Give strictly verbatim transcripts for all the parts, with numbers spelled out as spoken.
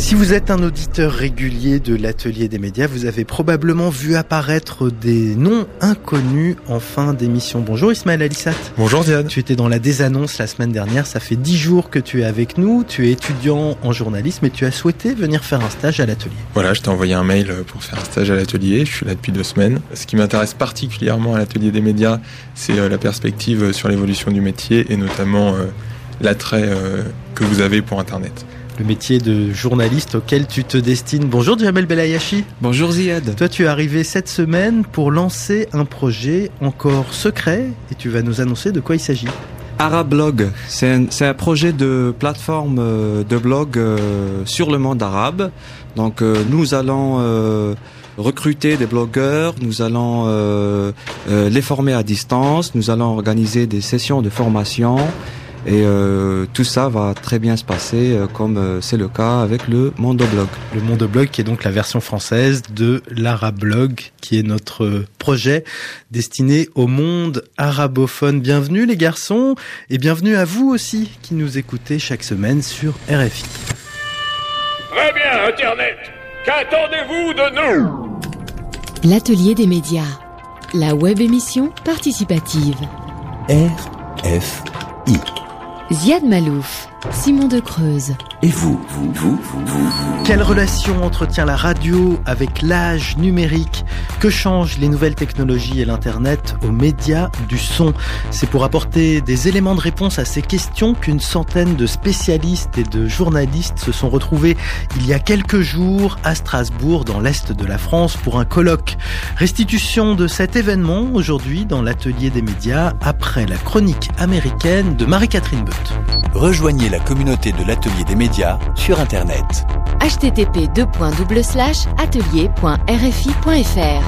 Si vous êtes un auditeur régulier de l'Atelier des médias, vous avez probablement vu apparaître des noms inconnus en fin d'émission. Bonjour Ismaël Alissat. Bonjour Diane. Tu étais dans la désannonce la semaine dernière, ça fait dix jours que tu es avec nous, tu es étudiant en journalisme et tu as souhaité venir faire un stage à l'Atelier. Voilà, je t'ai envoyé un mail pour faire un stage à l'Atelier, je suis là depuis deux semaines. Ce qui m'intéresse particulièrement à l'Atelier des médias, c'est la perspective sur l'évolution du métier et notamment euh, l'attrait euh, que vous avez pour Internet. Le métier de journaliste auquel tu te destines. Bonjour Djamel Belayashi. Bonjour Ziad. Toi tu es arrivé cette semaine pour lancer un projet encore secret et tu vas nous annoncer de quoi il s'agit. Arablog, c'est un, c'est un projet de plateforme de blog euh, sur le monde arabe. Donc euh, nous allons euh, recruter des blogueurs, nous allons euh, euh, les former à distance, nous allons organiser des sessions de formation. Et euh, tout ça va très bien se passer euh, comme euh, c'est le cas avec le Mondoblog. Le Mondoblog qui est donc la version française de l'Arablog qui est notre projet destiné au monde arabophone. Bienvenue les garçons et bienvenue à vous aussi qui nous écoutez chaque semaine sur R F I. Très bien Internet, qu'attendez-vous de nous ? L'Atelier des médias, la web émission participative. R F I. Ziad Malouf, Simon de Creuse. Et vous, vous, vous, vous, vous, vous. Quelle relation entretient la radio avec l'âge numérique ? Que changent les nouvelles technologies et l'Internet aux médias du son ? C'est pour apporter des éléments de réponse à ces questions qu'une centaine de spécialistes et de journalistes se sont retrouvés il y a quelques jours à Strasbourg, dans l'Est de la France, pour un colloque. Restitution de cet événement aujourd'hui dans l'Atelier des médias après la chronique américaine de Marie-Catherine Beuth. Rejoignez la communauté de l'Atelier des médias sur Internet. h t t p deux points double slash atelier point r f i point f r.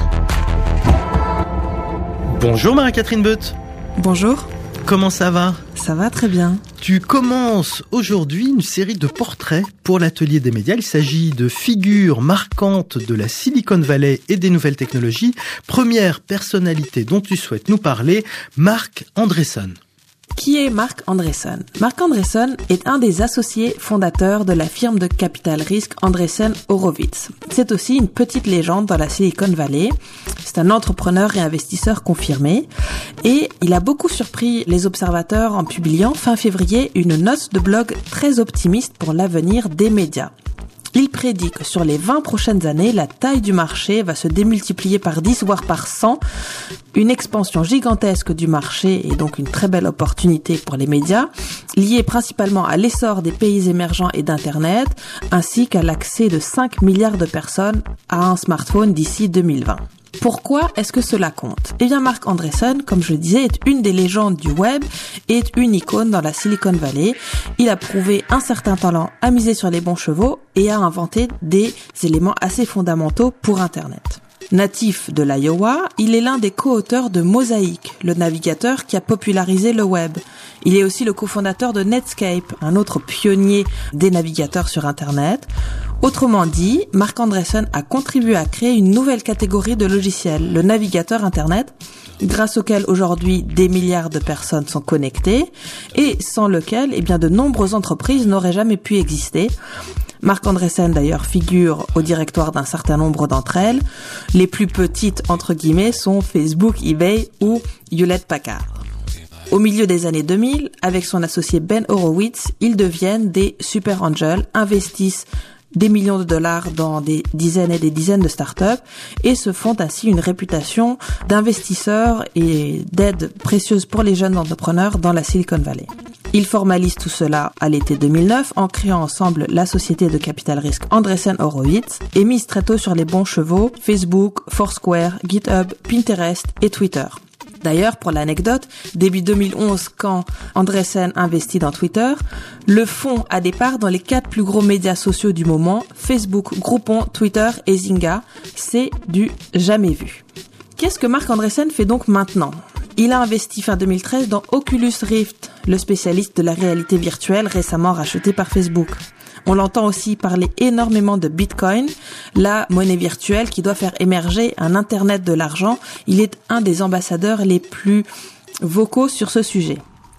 Bonjour Marie-Catherine Beuth. Bonjour. Comment ça va ? Ça va très bien. Tu commences aujourd'hui une série de portraits pour l'Atelier des médias. Il s'agit de figures marquantes de la Silicon Valley et des nouvelles technologies. Première personnalité dont tu souhaites nous parler, Marc Andreessen. Qui est Marc Andreessen ? Marc Andreessen est un des associés fondateurs de la firme de capital risque Andreessen Horowitz. C'est aussi une petite légende dans la Silicon Valley. C'est un entrepreneur et investisseur confirmé. Et il a beaucoup surpris les observateurs en publiant fin février une note de blog très optimiste pour l'avenir des médias. Il prédit que sur les vingt prochaines années, la taille du marché va se démultiplier par dix, voire par cent. Une expansion gigantesque du marché et donc une très belle opportunité pour les médias, liée principalement à l'essor des pays émergents et d'Internet, ainsi qu'à l'accès de cinq milliards de personnes à un smartphone d'ici deux mille vingt. Pourquoi est-ce que cela compte ? Eh bien, Marc Andreessen, comme je le disais, est une des légendes du web et est une icône dans la Silicon Valley. Il a prouvé un certain talent à miser sur les bons chevaux et a inventé des éléments assez fondamentaux pour Internet. Natif de l'Iowa, il est l'un des co-auteurs de Mosaic, le navigateur qui a popularisé le web. Il est aussi le cofondateur de Netscape, un autre pionnier des navigateurs sur Internet. Autrement dit, Marc Andreessen a contribué à créer une nouvelle catégorie de logiciels, le navigateur Internet, grâce auquel aujourd'hui des milliards de personnes sont connectées et sans lequel, eh bien, de nombreuses entreprises n'auraient jamais pu exister. Marc Andreessen d'ailleurs figure au directoire d'un certain nombre d'entre elles. Les plus petites entre guillemets sont Facebook, eBay ou Hewlett-Packard. Au milieu des années deux mille, avec son associé Ben Horowitz, ils deviennent des super angels, investissent des millions de dollars dans des dizaines et des dizaines de startups et se font ainsi une réputation d'investisseurs et d'aide précieuse pour les jeunes entrepreneurs dans la Silicon Valley. Ils formalisent tout cela à l'été deux mille neuf en créant ensemble la société de capital risque Andreessen Horowitz et misent très tôt sur les bons chevaux Facebook, Foursquare, GitHub, Pinterest et Twitter. D'ailleurs, pour l'anecdote, début deux mille onze, quand Andreessen investit dans Twitter, le fonds a des parts dans les quatre plus gros médias sociaux du moment, Facebook, Groupon, Twitter et Zynga. C'est du jamais vu. Qu'est-ce que Marc Andreessen fait donc maintenant ? Il a investi fin deux mille treize dans Oculus Rift, le spécialiste de la réalité virtuelle récemment racheté par Facebook. On l'entend aussi parler énormément de Bitcoin, la monnaie virtuelle qui doit faire émerger un Internet de l'argent. Il est un des ambassadeurs les plus vocaux sur ce sujet.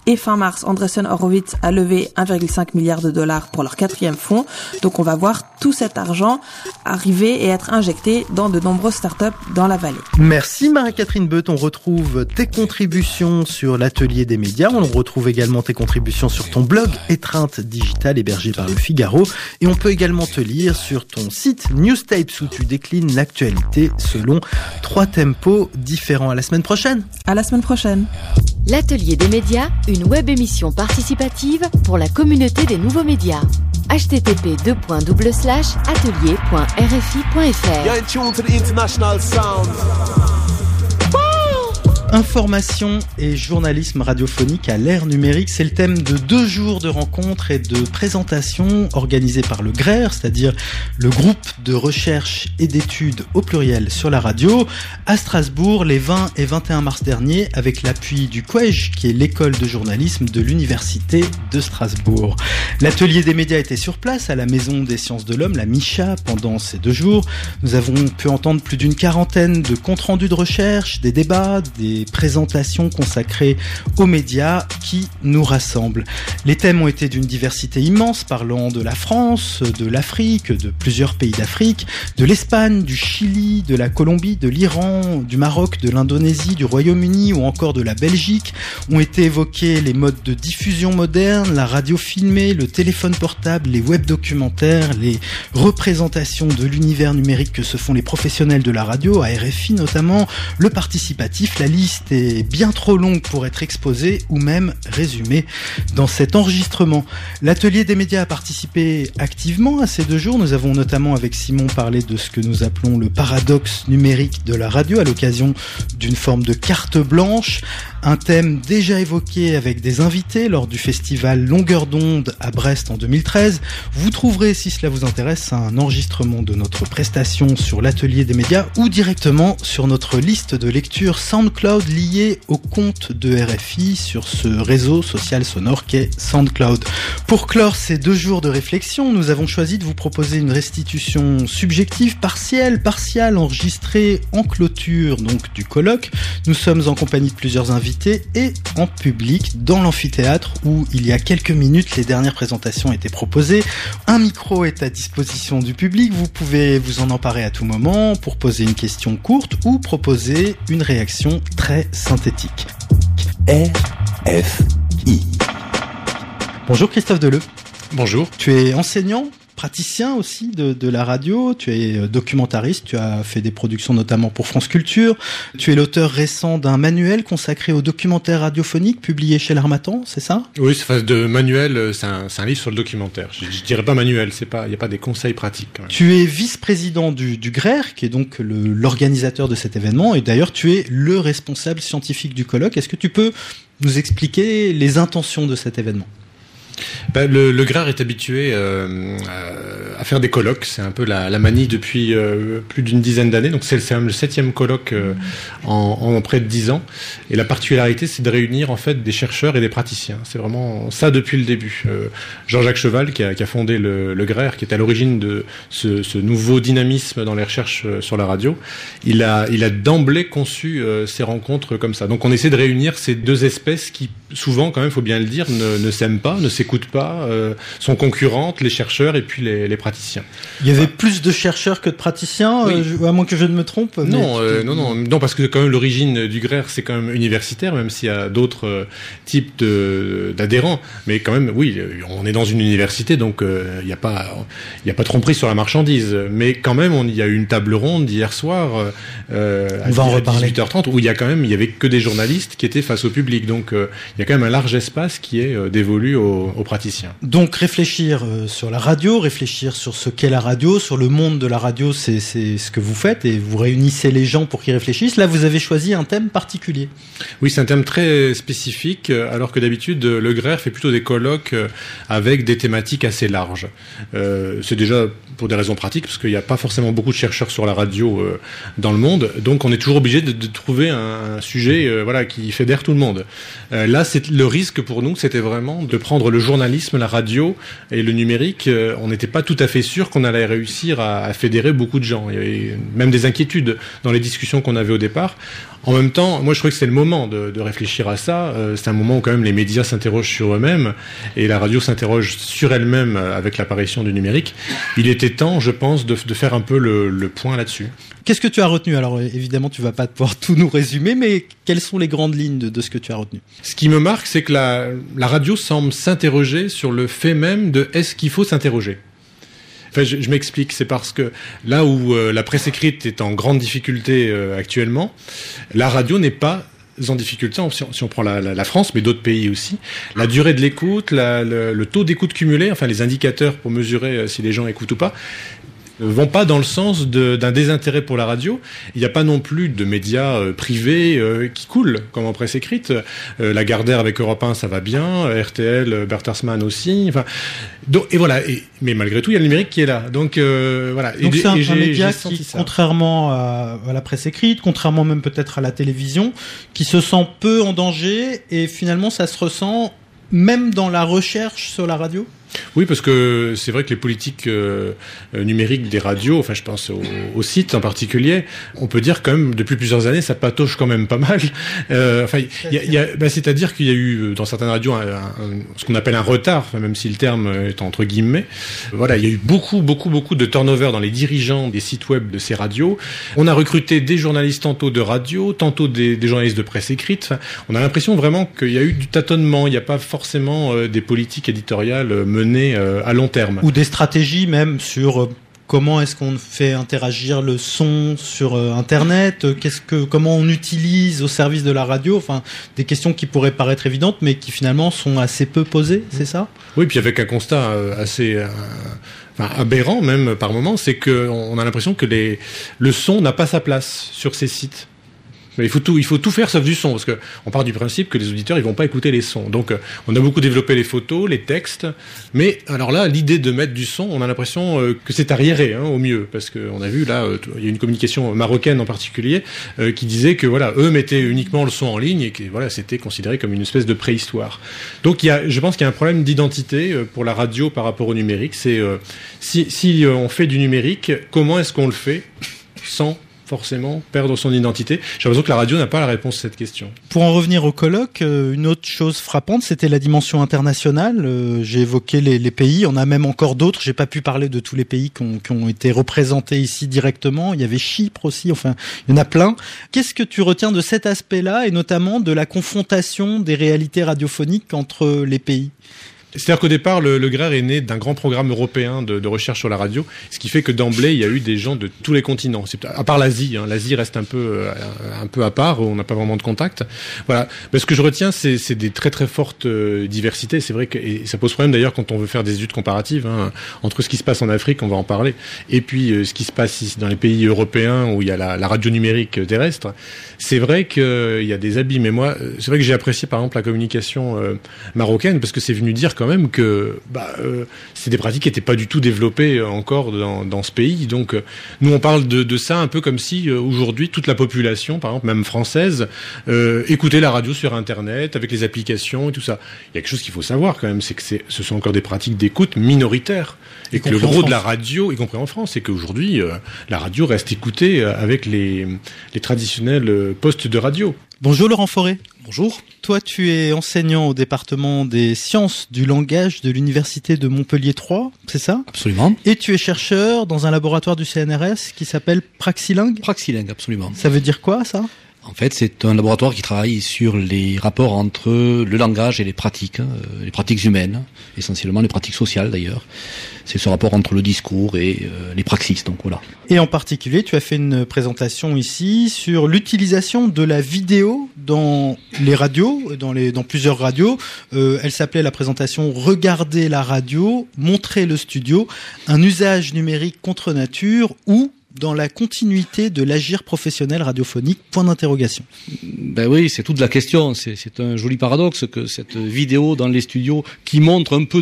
Et fin mars, Andreessen Horowitz a levé un virgule cinq milliard de dollars pour leur quatrième fonds. Donc on va voir tout cet argent arriver et être injecté dans de nombreuses startups dans la vallée. Merci Marie-Catherine Beut. On retrouve tes contributions sur l'Atelier des médias. On retrouve également tes contributions sur ton blog Étreinte Digitale hébergé par Le Figaro. Et on peut également te lire sur ton site Newstapes où tu déclines l'actualité selon trois tempos différents. À la semaine prochaine. À la semaine prochaine. L'Atelier des médias, une web émission participative pour la communauté des nouveaux médias. h t t p deux points double slash atelier point r f i point f r. You're in tune to the international sound. Information et journalisme radiophonique à l'ère numérique, c'est le thème de deux jours de rencontres et de présentations organisées par le G R E R, c'est-à-dire le groupe de recherche et d'études au pluriel sur la radio, à Strasbourg les vingt et vingt et un mars dernier, avec l'appui du C O E J, qui est l'école de journalisme de l'Université de Strasbourg. L'atelier des médias était sur place à la Maison des Sciences de l'Homme, la MICHA, pendant ces deux jours. Nous avons pu entendre plus d'une quarantaine de comptes rendus de recherche, des débats, des présentations consacrées aux médias qui nous rassemblent. Les thèmes ont été d'une diversité immense, parlant de la France, de l'Afrique, de plusieurs pays d'Afrique, de l'Espagne, du Chili, de la Colombie, de l'Iran, du Maroc, de l'Indonésie, du Royaume-Uni ou encore de la Belgique. Ont été évoqués les modes de diffusion modernes, la radio filmée, le téléphone portable, les web documentaires, les représentations de l'univers numérique que se font les professionnels de la radio, à R F I notamment, le participatif. La liste est bien trop longue pour être exposée ou même résumée dans cet enregistrement. L'atelier des médias a participé activement à ces deux jours. Nous avons notamment avec Simon parlé de ce que nous appelons le paradoxe numérique de la radio à l'occasion d'une forme de carte blanche, un thème déjà évoqué avec des invités lors du festival Longueur d'onde à Brest en deux mille treize. Vous trouverez, si cela vous intéresse, un enregistrement de notre prestation sur l'atelier des médias ou directement sur notre liste de lecture SoundCloud liée au compte de R F I sur ce réseau social sonore qu'est SoundCloud. Pour clore ces deux jours de réflexion, nous avons choisi de vous proposer une restitution subjective, partielle, partiale, enregistrée en clôture donc du colloque. Nous sommes en compagnie de plusieurs invités et en public dans l'amphithéâtre où il y a quelques minutes les dernières présentations étaient proposées. Un micro est à disposition du public, vous pouvez vous en emparer à tout moment pour poser une question courte ou proposer une réaction très synthétique. R F I. Bonjour Christophe Deleu. Bonjour. Tu es enseignant, praticien aussi de, de la radio, tu es documentariste, tu as fait des productions notamment pour France Culture, tu es l'auteur récent d'un manuel consacré au documentaire radiophonique publié chez l'Harmattan, c'est ça ? Oui, c'est de manuel, c'est un, c'est un livre sur le documentaire. Je, je dirais pas manuel, c'est pas, il y a pas des conseils pratiques quand même. Tu es vice-président du, du G R E R, qui est donc le, l'organisateur de cet événement, et d'ailleurs tu es le responsable scientifique du colloque. Est-ce que tu peux nous expliquer les intentions de cet événement ? Ben, le, le G R E R est habitué euh, à faire des colloques, c'est un peu la, la manie depuis euh, plus d'une dizaine d'années, donc c'est, c'est le septième colloque euh, en, en près de dix ans, et la particularité c'est de réunir en fait des chercheurs et des praticiens, c'est vraiment ça depuis le début. Euh, Jean-Jacques Cheval qui a, qui a fondé le, le G R E R, qui est à l'origine de ce, ce nouveau dynamisme dans les recherches sur la radio, il a, il a d'emblée conçu euh, ces rencontres comme ça, donc on essaie de réunir ces deux espèces qui souvent quand même, faut bien le dire, ne, ne s'aiment pas, ne s'écoutent pas, euh, sont concurrentes, les chercheurs et puis les, les praticiens. Il y avait plus de chercheurs que de praticiens, oui. euh, à moins que je ne me trompe. Non, euh, non, non, non, parce que quand même l'origine du G R E R c'est quand même universitaire, même s'il y a d'autres euh, types de, d'adhérents, mais quand même, oui, on est dans une université, donc il euh, n'y a pas, il y a pas tromperie sur la marchandise, mais quand même, on, il y a eu une table ronde hier soir euh, on va en reparler. À dix-huit heures trente où il y a quand même, il y avait que des journalistes qui étaient face au public, donc euh, il y a quand même un large espace qui est euh, dévolu aux, aux praticiens. Donc réfléchir euh, sur la radio, réfléchir sur ce qu'est la radio, sur le monde de la radio, c'est, c'est ce que vous faites et vous réunissez les gens pour qu'ils réfléchissent. Là, vous avez choisi un thème particulier. Oui, c'est un thème très spécifique, alors que d'habitude, le G R E R fait plutôt des colloques avec des thématiques assez larges. Euh, c'est déjà pour des raisons pratiques, parce qu'il n'y a pas forcément beaucoup de chercheurs sur la radio euh, dans le monde, donc on est toujours obligé de, de trouver un, un sujet euh, voilà, qui fédère tout le monde. Euh, là, c'est, le risque pour nous, c'était vraiment de prendre le journalisme, la radio et le numérique, euh, on n'était pas tout à fait sûr qu'on allait réussir à, à fédérer beaucoup de gens. Il y avait même des inquiétudes dans les discussions qu'on avait au départ. En même temps, moi je trouvais que c'est le moment de, de réfléchir à ça. Euh, c'est un moment où quand même les médias s'interrogent sur eux-mêmes et la radio s'interroge sur elle-même avec l'apparition du numérique. Il était temps, je pense, de, de faire un peu le, le point là-dessus. Qu'est-ce que tu as retenu ? Alors évidemment, tu vas pas pouvoir tout nous résumer, mais quelles sont les grandes lignes de, de ce que tu as retenu ? Ce qui me marque, c'est que la, la radio semble s'interroger sur le fait même de est-ce qu'il faut s'interroger ? Enfin, je, je m'explique, c'est parce que là où euh, la presse écrite est en grande difficulté euh, actuellement, la radio n'est pas en difficulté, si on, si on prend la, la, la France, mais d'autres pays aussi. La durée de l'écoute, la, le, le taux d'écoute cumulé, enfin les indicateurs pour mesurer euh, si les gens écoutent ou pas, ne vont pas dans le sens de, d'un désintérêt pour la radio. Il n'y a pas non plus de médias euh, privés euh, qui coulent, comme en presse écrite. Euh, Lagardère avec Europe un, ça va bien. R T L, Bertelsmann aussi. Enfin, donc, et voilà. Et, mais malgré tout, il y a le numérique qui est là. Donc euh, voilà. Donc et, c'est un, et un média j'ai qui, ça. contrairement à, à la presse écrite, contrairement même peut-être à la télévision, qui se sent peu en danger et finalement ça se ressent même dans la recherche sur la radio. Oui, parce que c'est vrai que les politiques euh, numériques des radios, enfin je pense au, au site en particulier, on peut dire quand même depuis plusieurs années ça patauge quand même pas mal. Euh, enfin, il y a, y a, bah, c'est-à-dire qu'il y a eu dans certaines radios un, un, ce qu'on appelle un retard, enfin, même si le terme est entre guillemets. Voilà, il y a eu beaucoup, beaucoup, beaucoup de turnover dans les dirigeants des sites web de ces radios. On a recruté des journalistes tantôt de radio, tantôt des, des journalistes de presse écrite. Enfin, on a l'impression vraiment qu'il y a eu du tâtonnement. Il n'y a pas forcément euh, des politiques éditoriales euh, menées à long terme. Ou des stratégies même sur comment est-ce qu'on fait interagir le son sur Internet, qu'est-ce que, comment on utilise au service de la radio, enfin des questions qui pourraient paraître évidentes mais qui finalement sont assez peu posées, c'est ça ? Oui, puis avec un constat assez euh, enfin, aberrant même par moment, c'est qu'on a l'impression que les, le son n'a pas sa place sur ces sites. Mais il faut tout, il faut tout faire sauf du son, parce que on part du principe que les auditeurs ils vont pas écouter les sons. Donc euh, on a beaucoup développé les photos, les textes, mais alors là l'idée de mettre du son, on a l'impression euh, que c'est arriéré hein, au mieux, parce que on a vu là, euh, il y a une communication marocaine en particulier euh, qui disait que voilà eux mettaient uniquement le son en ligne et que voilà c'était considéré comme une espèce de préhistoire. Donc il y a, je pense qu'il y a un problème d'identité euh, pour la radio par rapport au numérique. C'est euh, si si euh, on fait du numérique, comment est-ce qu'on le fait sans forcément perdre son identité. J'ai l'impression que la radio n'a pas la réponse à cette question. Pour en revenir au colloque, euh, une autre chose frappante, c'était la dimension internationale. Euh, j'ai évoqué les, les pays, on a même encore d'autres. J'ai pas pu parler de tous les pays qui ont, qui ont été représentés ici directement. Il y avait Chypre aussi, enfin, il y en a plein. Qu'est-ce que tu retiens de cet aspect-là et notamment de la confrontation des réalités radiophoniques entre les pays ? C'est-à-dire qu'au départ, le, le G R E R est né d'un grand programme européen de, de recherche sur la radio, ce qui fait que d'emblée, il y a eu des gens de tous les continents. C'est, à part l'Asie, hein, l'Asie reste un peu, un peu à part, on n'a pas vraiment de contact. Voilà. Mais ce que je retiens, c'est, c'est des très très fortes euh, diversités. C'est vrai que et ça pose problème d'ailleurs quand on veut faire des études comparatives hein, entre ce qui se passe en Afrique, on va en parler, et puis euh, ce qui se passe ici dans les pays européens où il y a la, la radio numérique terrestre. C'est vrai qu'il euh, y a des abîmes. Et moi, c'est vrai que j'ai apprécié par exemple la communication euh, marocaine parce que c'est venu dire quand même que bah, euh, c'est des pratiques qui n'étaient pas du tout développées encore dans, dans ce pays. Donc euh, nous on parle de, de ça un peu comme si euh, aujourd'hui toute la population, par exemple même française, euh, écoutait la radio sur Internet avec les applications et tout ça. Il y a quelque chose qu'il faut savoir quand même, c'est que c'est, ce sont encore des pratiques d'écoute minoritaires. Et que le gros de la radio, y compris en France, c'est qu'aujourd'hui euh, la radio reste écoutée avec les, les traditionnels postes de radio. Bonjour Laurent Forêt. Bonjour. Toi, tu es enseignant au département des sciences du langage de l'université de Montpellier trois, c'est ça ? Absolument. Et tu es chercheur dans un laboratoire du C N R S qui s'appelle Praxilingue ? Praxilingue, absolument. Ça veut dire quoi, ça ? En fait, c'est un laboratoire qui travaille sur les rapports entre le langage et les pratiques, euh, les pratiques humaines, essentiellement les pratiques sociales d'ailleurs. C'est ce rapport entre le discours et euh, les praxis, donc voilà. Et en particulier, tu as fait une présentation ici sur l'utilisation de la vidéo dans les radios, dans, les, dans plusieurs radios. Euh, elle s'appelait la présentation « Regarder la radio, montrer le studio, un usage numérique contre nature ou dans la continuité de l'agir professionnel radiophonique ?» Point d'interrogation. Ben oui, c'est toute la question. C'est, c'est un joli paradoxe que cette vidéo dans les studios qui montre un peu de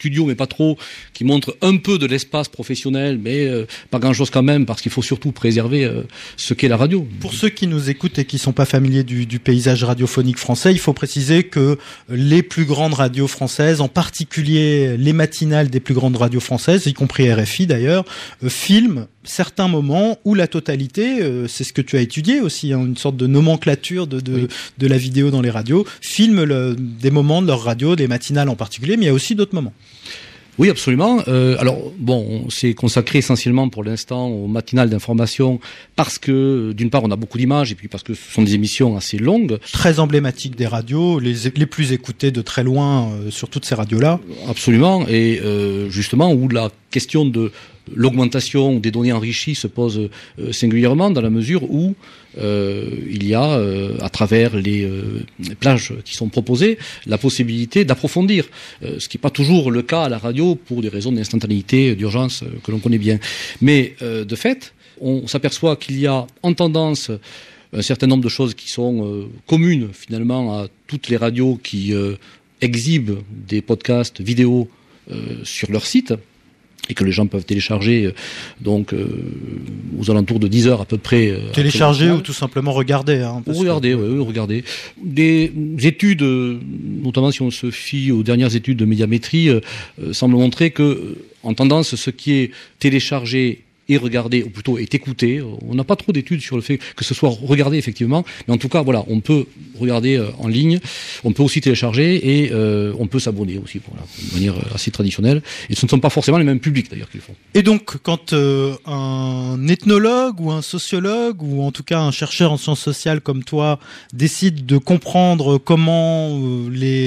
studio, mais pas trop, qui montre un peu de l'espace professionnel, mais euh, pas grand-chose quand même, parce qu'il faut surtout préserver euh, ce qu'est la radio. Pour ceux qui nous écoutent et qui sont pas familiers du, du paysage radiophonique français, il faut préciser que les plus grandes radios françaises, en particulier les matinales des plus grandes radios françaises, y compris R F I d'ailleurs, euh, filment certains moments ou la totalité, euh, c'est ce que tu as étudié aussi, hein, une sorte de nomenclature de, de, oui. de la vidéo dans les radios, filment le, des moments de leur radio, des matinales en particulier, mais il y a aussi d'autres moments. Oui, absolument. Euh, alors, bon, on s'est consacré essentiellement pour l'instant aux matinales d'information parce que, d'une part, on a beaucoup d'images et puis parce que ce sont des émissions assez longues. Très emblématiques des radios, les, les plus écoutées de très loin euh, sur toutes ces radios-là. Absolument. Et euh, justement, où la question de l'augmentation des données enrichies se pose euh, singulièrement dans la mesure où euh, il y a, euh, à travers les, euh, les plages qui sont proposées, la possibilité d'approfondir, euh, ce qui n'est pas toujours le cas à la radio pour des raisons d'instantanéité, d'urgence euh, que l'on connaît bien. Mais euh, de fait, on s'aperçoit qu'il y a en tendance un certain nombre de choses qui sont euh, communes finalement à toutes les radios qui euh, exhibent des podcasts vidéo euh, sur leur site, et que les gens peuvent télécharger euh, donc euh, aux alentours de dix heures à peu près. Euh, télécharger ou tout simplement regarder. Hein, ou regarder, que... oui, oui, regarder. Des études, notamment si on se fie aux dernières études de médiamétrie, euh, euh, semblent montrer que, en tendance, ce qui est téléchargé et regarder, ou plutôt est écouté. On n'a pas trop d'études sur le fait que ce soit regardé effectivement, mais en tout cas, voilà, on peut regarder euh, en ligne, on peut aussi télécharger et euh, on peut s'abonner aussi, voilà, de manière assez traditionnelle. Et ce ne sont pas forcément les mêmes publics d'ailleurs qu'ils font. Et donc, quand euh, un ethnologue ou un sociologue ou en tout cas un chercheur en sciences sociales comme toi décide de comprendre comment euh,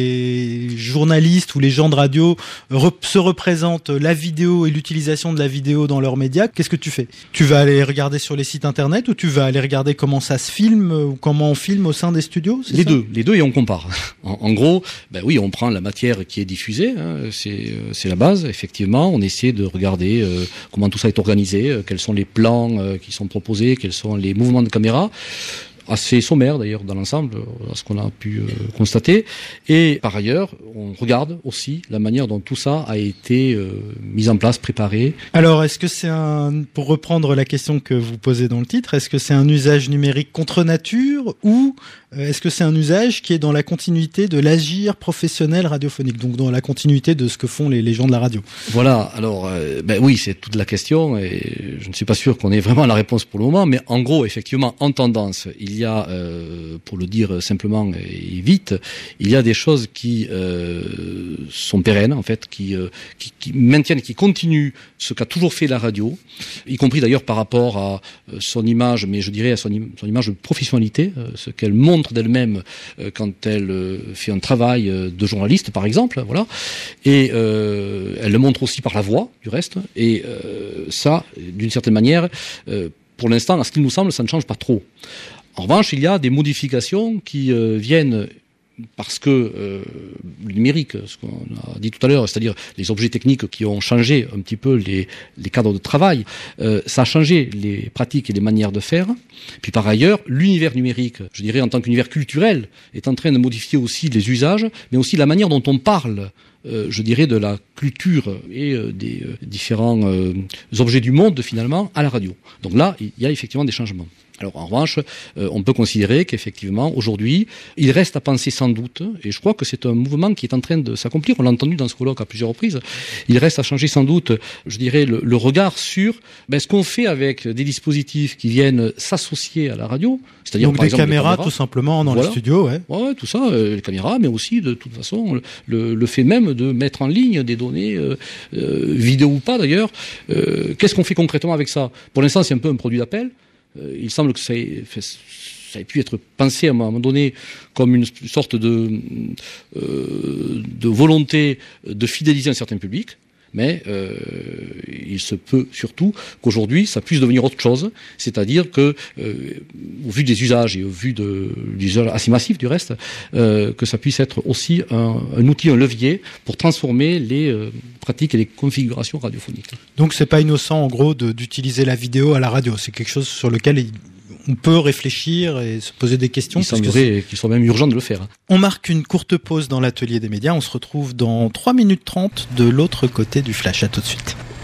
les journalistes ou les gens de radio rep- se représentent la vidéo et l'utilisation de la vidéo dans leurs médias, qu'est-ce que tu fais ? Tu vas aller regarder sur les sites internet ou tu vas aller regarder comment ça se filme ou comment on filme au sein des studios ? Les ça deux, les deux et on compare. En, en gros, ben oui, on prend la matière qui est diffusée, hein, c'est c'est la base. Effectivement, on essaie de regarder euh, comment tout ça est organisé, euh, quels sont les plans euh, qui sont proposés, quels sont les mouvements de caméra. Assez sommaire d'ailleurs dans l'ensemble, ce qu'on a pu euh, constater. Et par ailleurs, on regarde aussi la manière dont tout ça a été euh, mis en place, préparé. Alors, est-ce que c'est un, pour reprendre la question que vous posez dans le titre, est-ce que c'est un usage numérique contre nature ou euh, est-ce que c'est un usage qui est dans la continuité de l'agir professionnel radiophonique, donc dans la continuité de ce que font les, les gens de la radio ? Voilà, alors euh, ben oui, c'est toute la question et je ne suis pas sûr qu'on ait vraiment la réponse pour le moment, mais en gros, effectivement, en tendance, il Il y a, euh, pour le dire simplement et vite, il y a des choses qui euh, sont pérennes, en fait, qui, euh, qui, qui maintiennent, qui continuent ce qu'a toujours fait la radio, y compris d'ailleurs par rapport à euh, son image, mais je dirais à son, im- son image de professionnalité, euh, ce qu'elle montre d'elle-même euh, quand elle euh, fait un travail euh, de journaliste, par exemple, voilà. Et euh, elle le montre aussi par la voix, du reste. Et euh, ça, d'une certaine manière, euh, pour l'instant, à ce qu'il nous semble, ça ne change pas trop. En revanche, il y a des modifications qui euh, viennent parce que euh, le numérique, ce qu'on a dit tout à l'heure, c'est-à-dire les objets techniques qui ont changé un petit peu les, les cadres de travail, euh, ça a changé les pratiques et les manières de faire. Puis par ailleurs, l'univers numérique, je dirais en tant qu'univers culturel, est en train de modifier aussi les usages, mais aussi la manière dont on parle, euh, je dirais, de la culture et euh, des euh, différents euh, objets du monde, finalement, à la radio. Donc là, il y a effectivement des changements. Alors en revanche, euh, on peut considérer qu'effectivement, aujourd'hui, il reste à penser sans doute, et je crois que c'est un mouvement qui est en train de s'accomplir, on l'a entendu dans ce colloque à plusieurs reprises, il reste à changer sans doute, je dirais, le, le regard sur ben, ce qu'on fait avec des dispositifs qui viennent s'associer à la radio, c'est-à-dire donc par des, exemple, caméras, des caméras, tout simplement, dans voilà. le studio, ouais. Ouais, tout ça, euh, les caméras, mais aussi, de toute façon, le, le fait même de mettre en ligne des données, euh, euh, vidéo ou pas d'ailleurs, euh, qu'est-ce qu'on fait concrètement avec ça ? Pour l'instant, c'est un peu un produit d'appel. Il semble que ça ait, ça ait pu être pensé à un moment donné comme une sorte de, euh, de volonté de fidéliser un certain public, mais euh, il se peut surtout qu'aujourd'hui ça puisse devenir autre chose, c'est-à-dire que, euh, au vu des usages et au vu de l'usage assez massif du reste, euh, que ça puisse être aussi un, un outil, un levier pour transformer les euh, pratiques et les configurations radiophoniques. Donc c'est pas innocent en gros de, d'utiliser la vidéo à la radio, c'est quelque chose sur lequel il, on peut réfléchir et se poser des questions. Il semblerait qu'il soit même urgent de le faire. On marque une courte pause dans l'atelier des médias. On se retrouve dans trois minutes trente de l'autre côté du flash. À tout de suite.